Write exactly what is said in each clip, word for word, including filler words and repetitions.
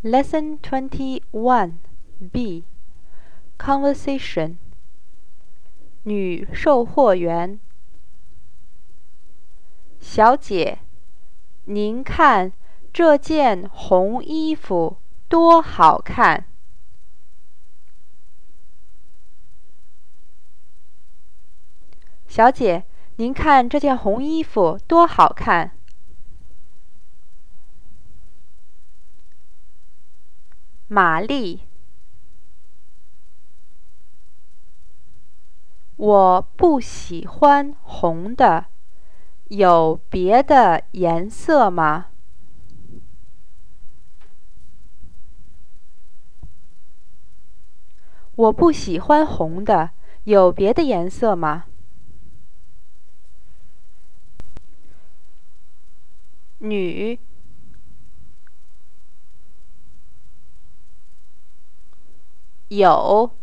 Lesson twenty-one B Conversation 女售货员：小姐，您看这件红衣服多好看！小姐，您看这件红衣服多好看！玛丽，我不喜欢红的，有别的颜色吗？我不喜欢红的，有别的颜色吗？女，有，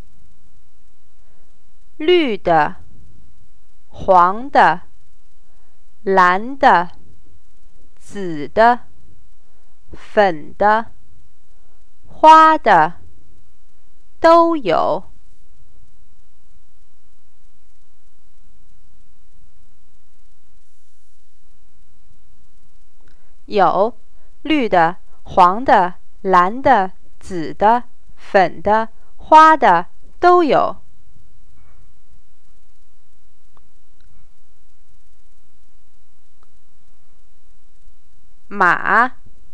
绿的，黄的，蓝的，紫的，粉的，花的，都有。有，绿的，黄的，蓝的，紫的，粉的，花的，都有。马，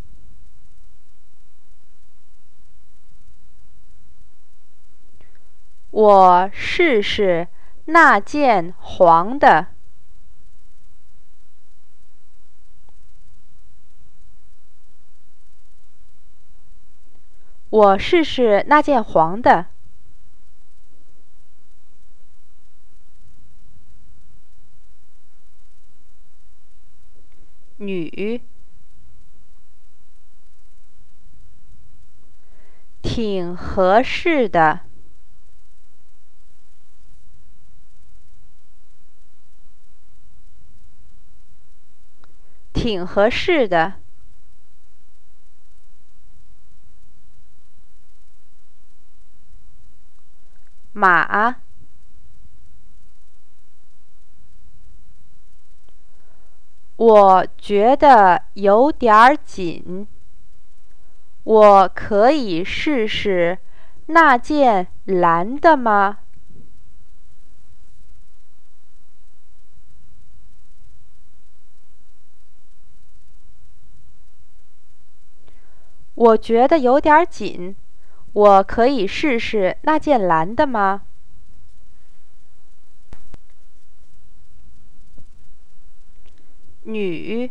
我试试那件黄的。我试试那件黄的。女，挺合适的。挺合适的。马，我觉得有点紧，我可以试试那件蓝的吗？我觉得有点紧，我可以试试那件蓝的吗？女，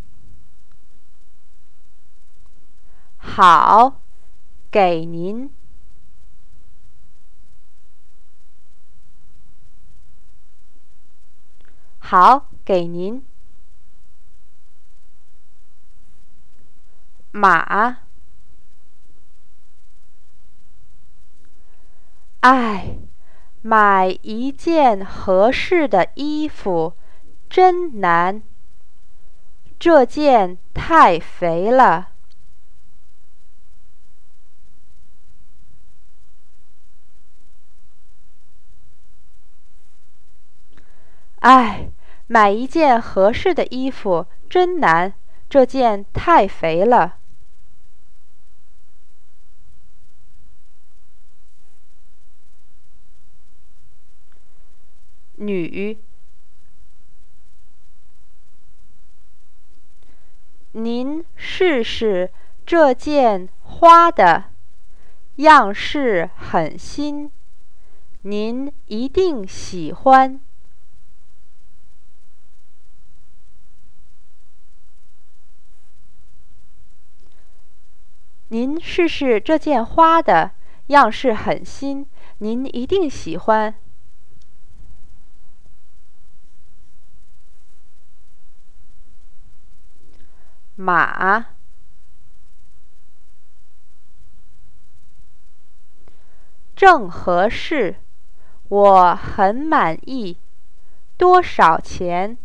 好，给您。好，给您。马，唉，买一件合适的衣服真难，这件太肥了。唉，买一件合适的衣服真难，这件太肥了。女，您试试这件花的，样式很新，您一定喜欢。您试试这件花的，样式很新，您一定喜欢。马，正合适，我很满意。多少钱？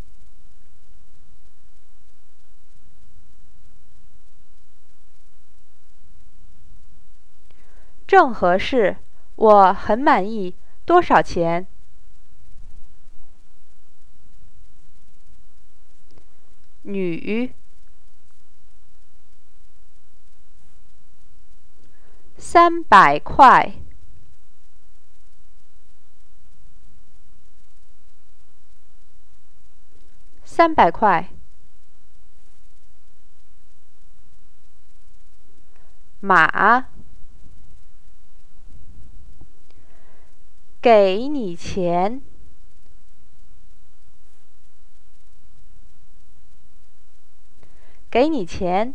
正合适，我很满意。多少钱？女。三百块。三百块。马。给你钱。给你钱。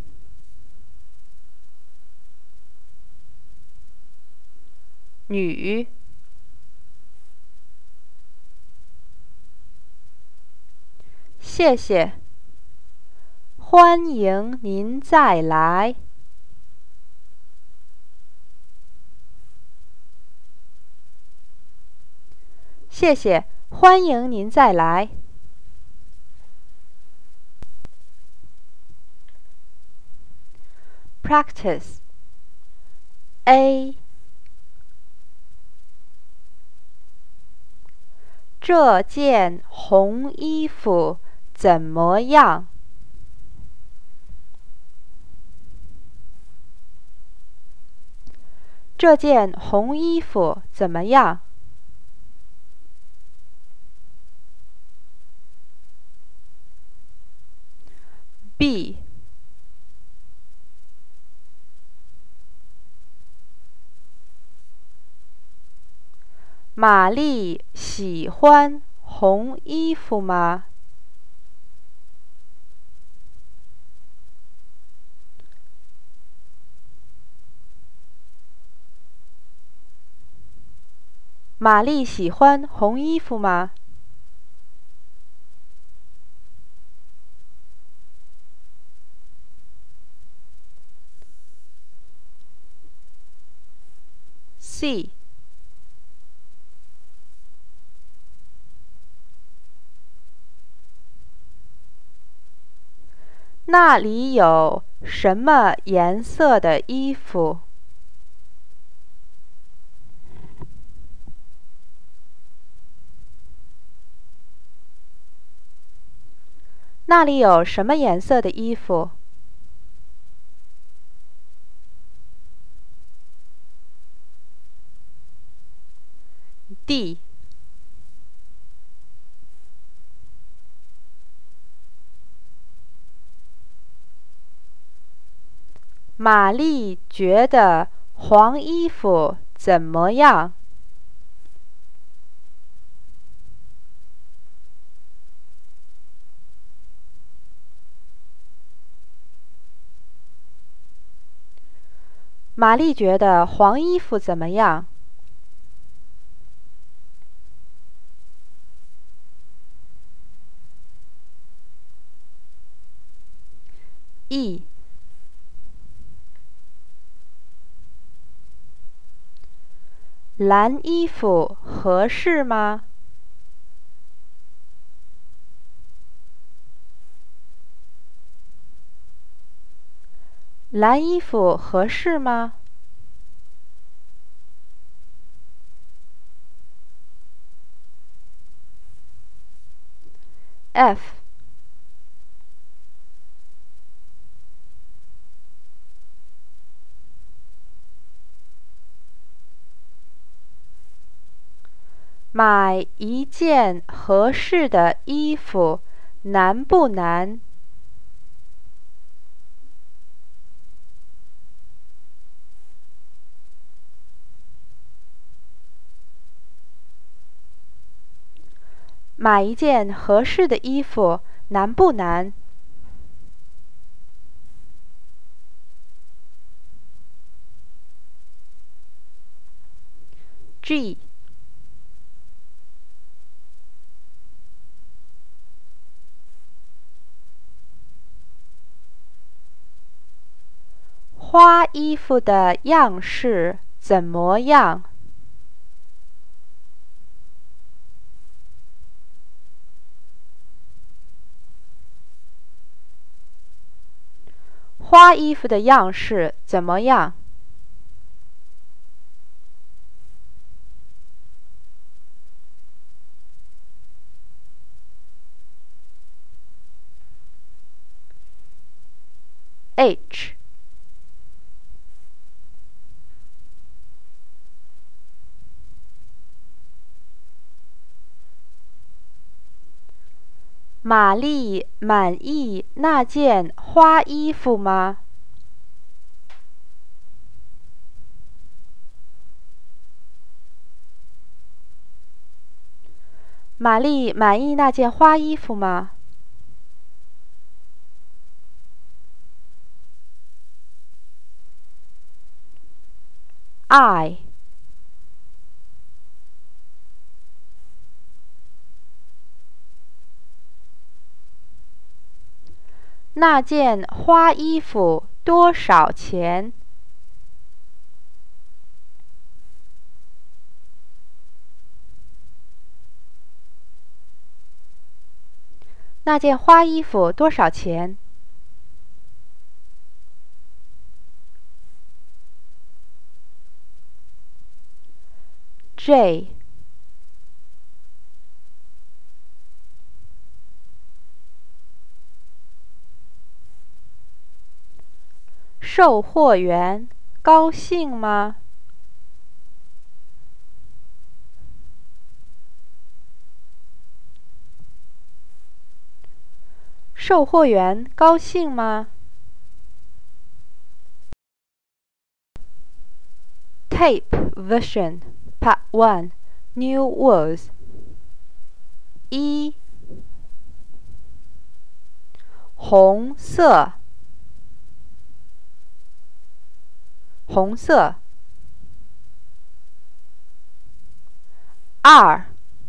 女。谢谢。欢迎您再来。谢谢，欢迎您再来。Practice A。这件红衣服怎么样？这件红衣服怎么样？ B。玛丽喜欢红衣服吗？玛丽喜欢红衣服吗？ C。那里有什么颜色的衣服？那里有什么颜色的衣服？ D。玛丽觉得黄衣服怎么样？玛丽觉得黄衣服怎么样？ E。蓝衣服合适吗？蓝衣服合适吗？ F。买一件合适的衣服难不难？买一件合适的衣服难不难？ G。花衣服的样式怎么样？花衣服的样式怎么样？ h。玛丽满意那件花衣服吗？玛丽满意那件花衣服吗？I。那件花衣服多少钱？那件花衣服多少钱？J。售货员高兴吗？售货员高兴吗？Tape version Part One New words 一红色红色二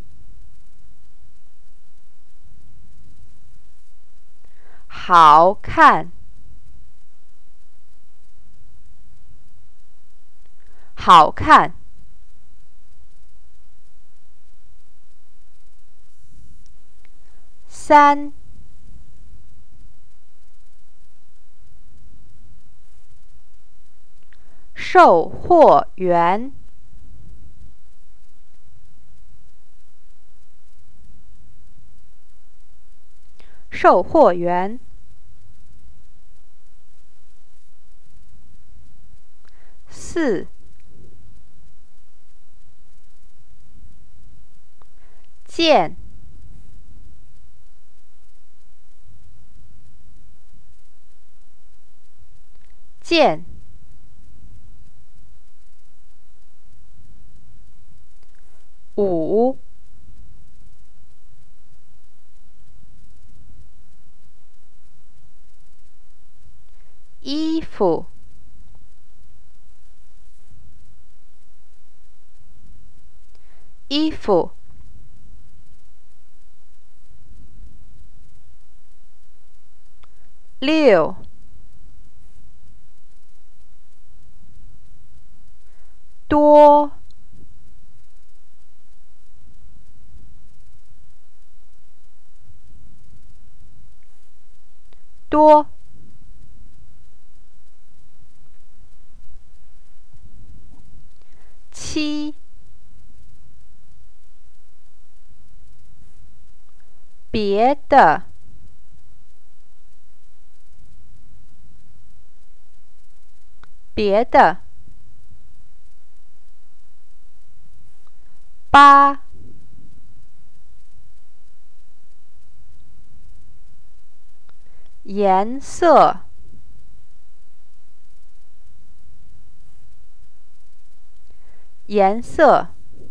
好看好看三售货员售货员四见见五衣服衣服六多多七别的别的八颜色颜色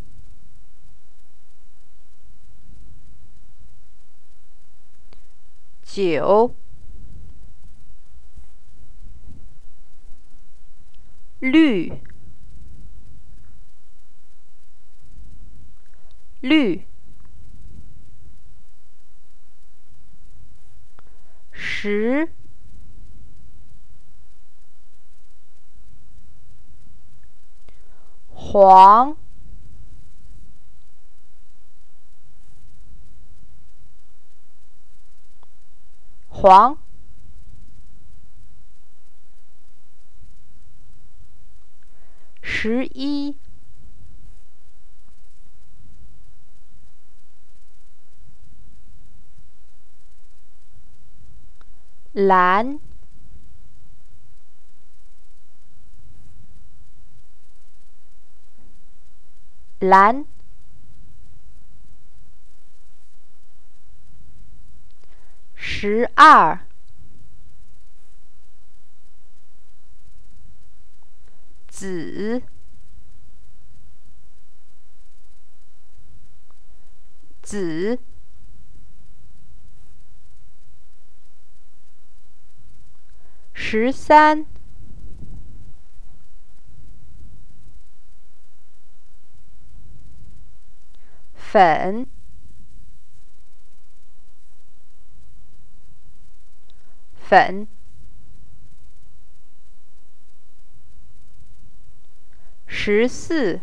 九绿绿十黄黄十一蓝蓝，十二，紫，紫，十三，粉，粉，十四，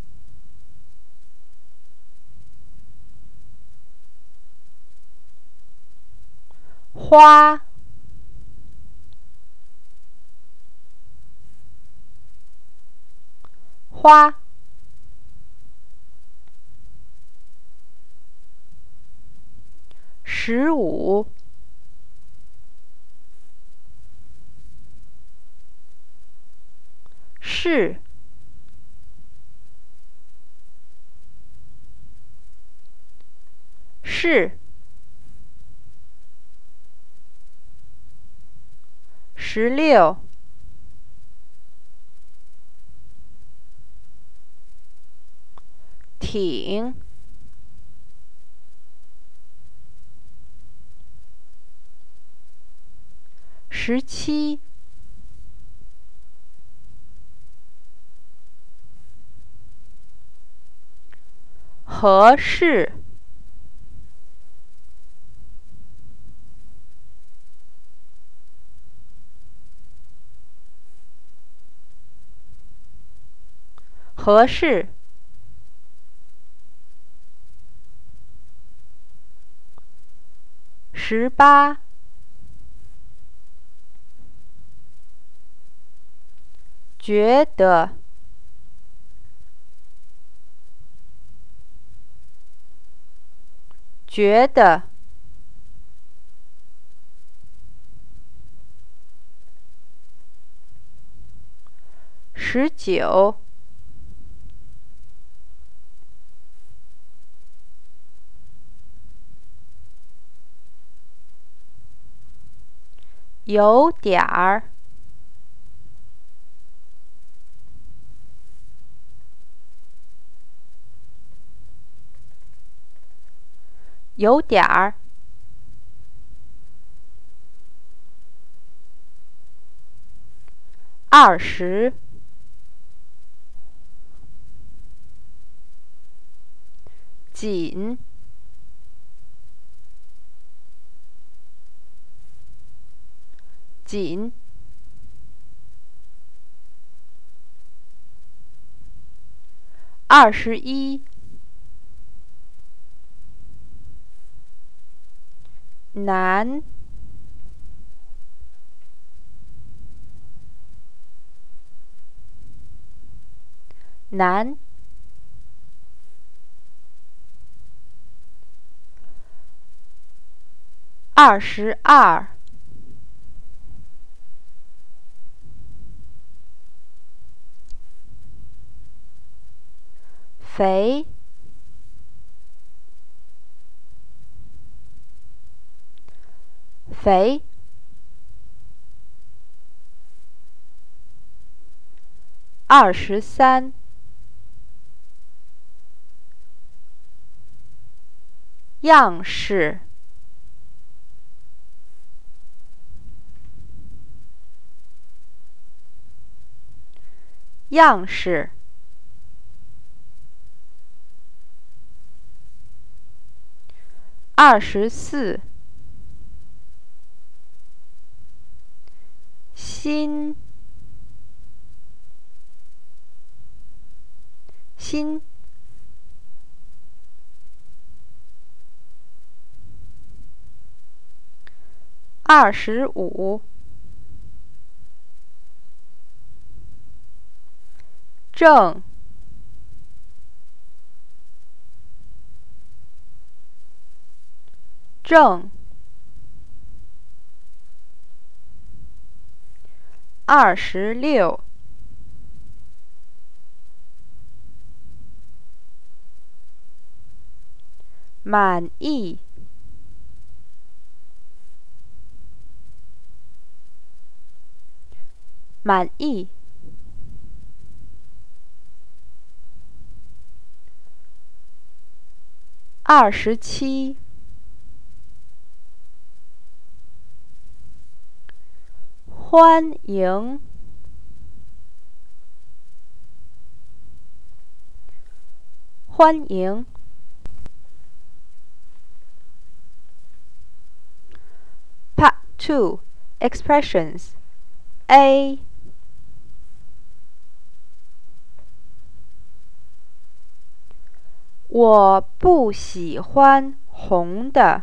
花，花，十五，是，是，十六，挺，十七，合适，合适，十八，觉得，觉得，十九，有点儿，有点儿，二十，紧，紧，二十一，难，难，二十二，肥，肥，二十三，样式，样式，二十四，心，心，二十五，正，正，二十六， 满意，满意。二十七，欢迎，欢迎。Part two Expressions A. 我不喜欢红的。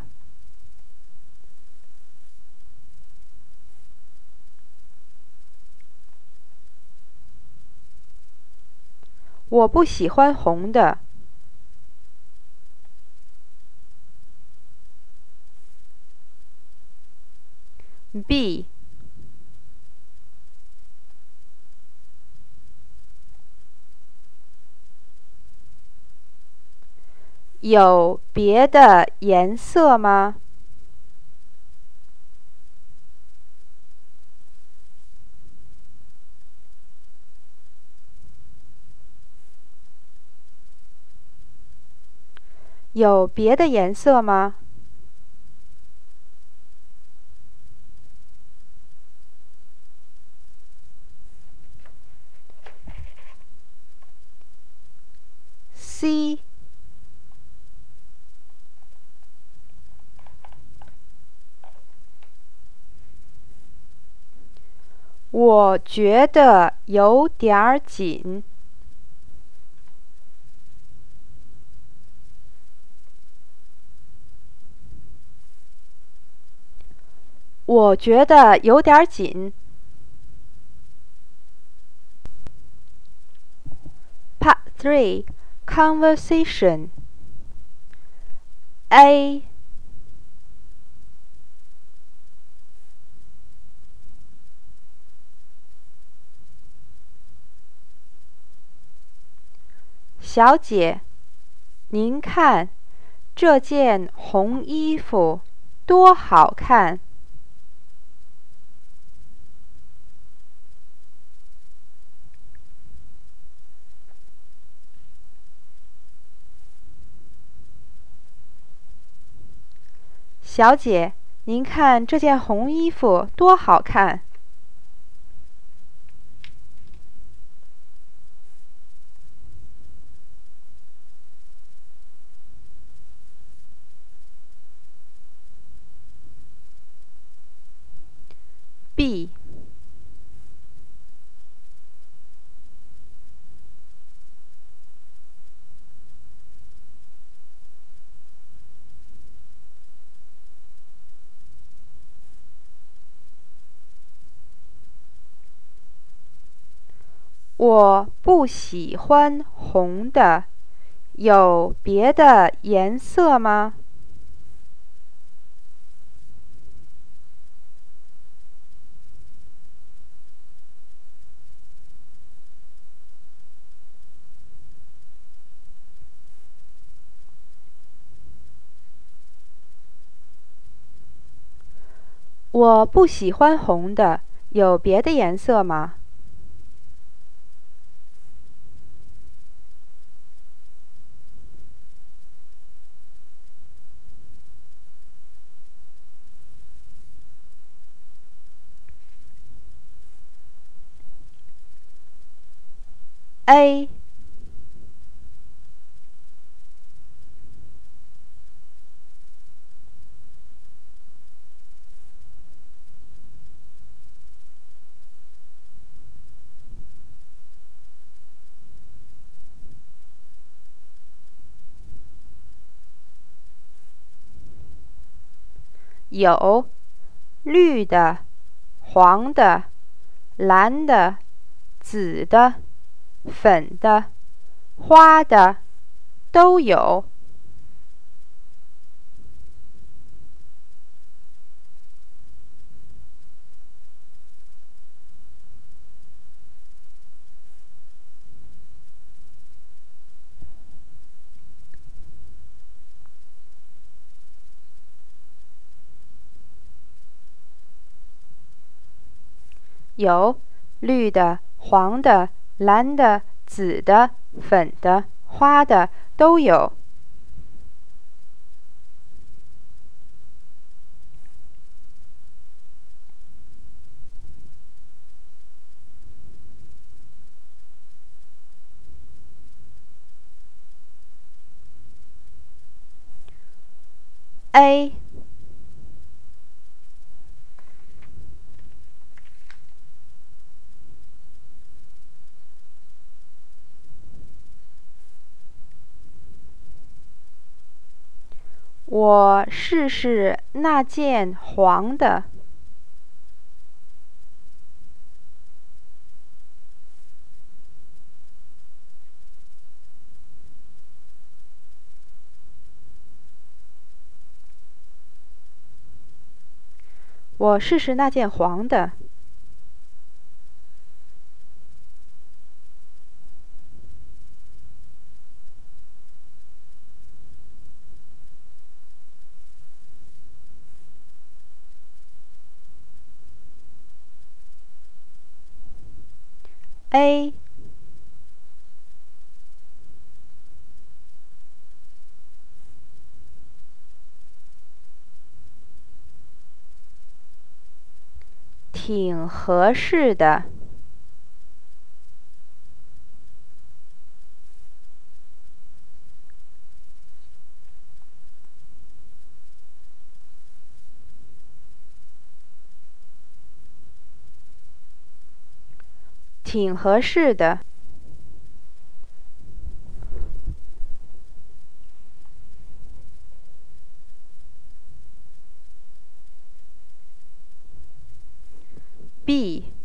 我不喜欢红的。B. 有别的颜色吗？有别的颜色吗？ C. 我觉得有点儿紧。我觉得有点儿紧。Part three Conversation A. 小姐，您看这件红衣服多好看。小姐，您看这件红衣服多好看。B. 我不喜欢红的，有别的颜色吗？我不喜欢红的，有别的颜色吗？ A. 有绿的、黄的、蓝的、紫的、粉的、花的，都有。 有绿的、黄的、蓝的、紫的、粉的、花的，都有。A 我试试那件黄的。我试试那件黄的。A 挺合适的。挺合适的。B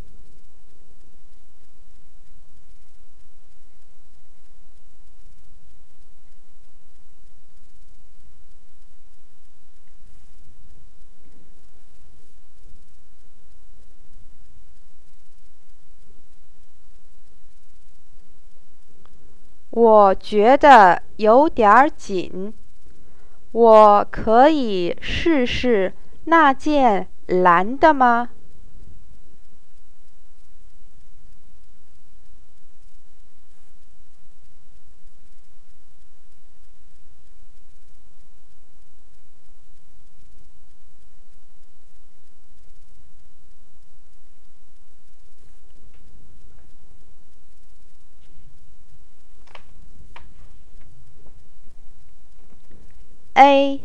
我觉得有点紧，我可以试试那件蓝的吗？A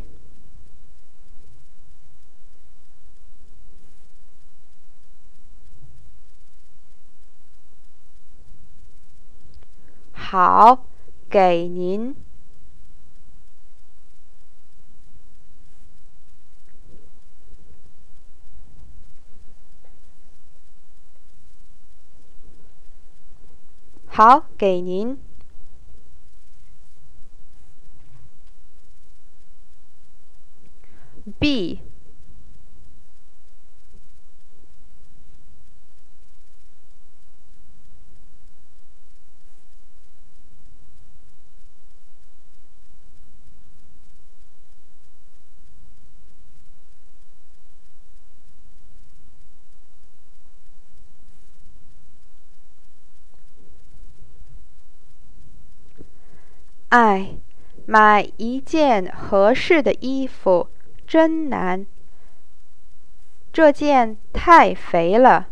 好，给您。好，给您。B 哎，买一件合适的衣服真难，这件太肥了。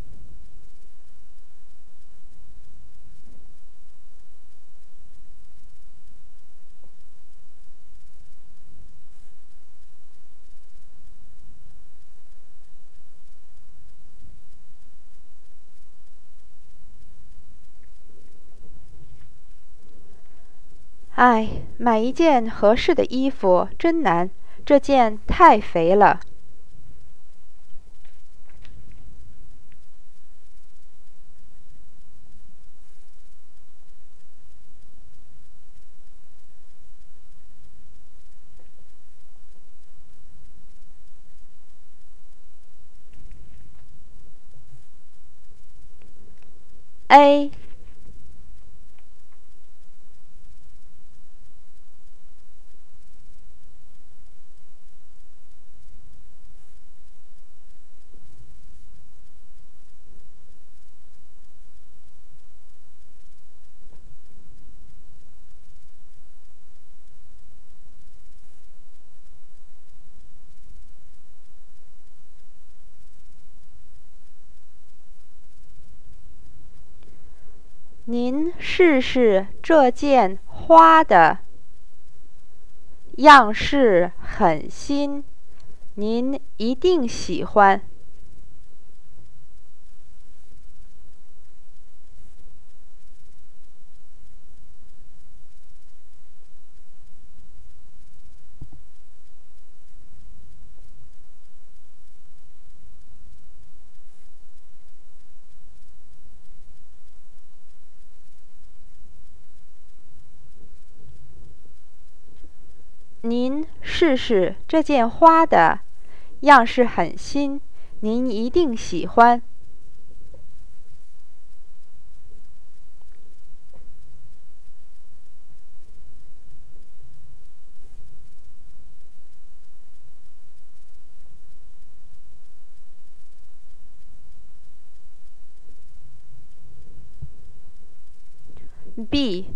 哎，买一件合适的衣服真难，这件太肥了。A 您试试这件花的样式很新，您一定喜欢。您试试这件花的样式很新，您一定喜欢。B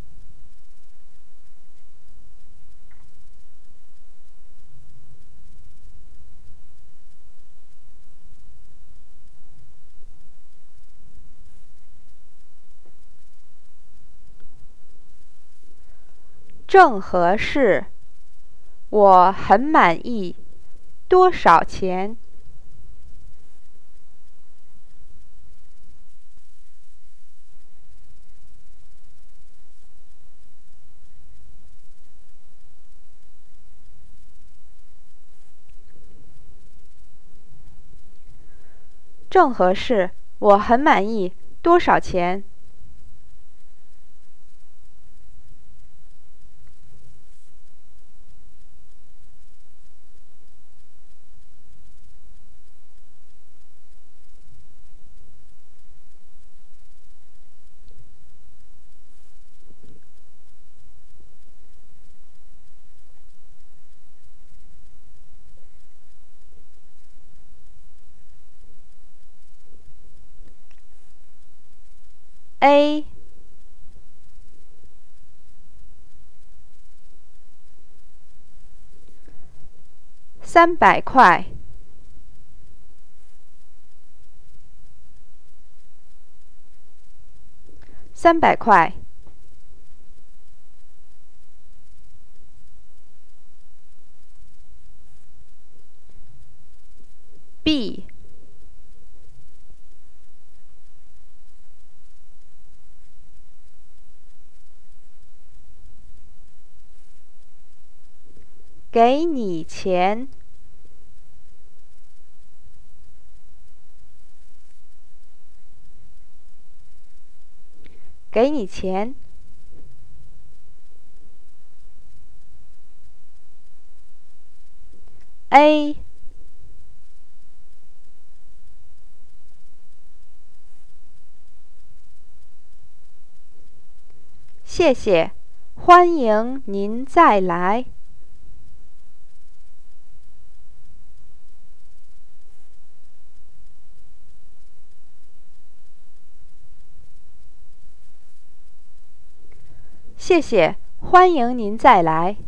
正合适，我很满意。多少钱？正合适，我很满意。多少钱？A 三百块。三百块。B 给你钱。给你钱。A 谢谢，欢迎您再来。谢谢，欢迎您再来。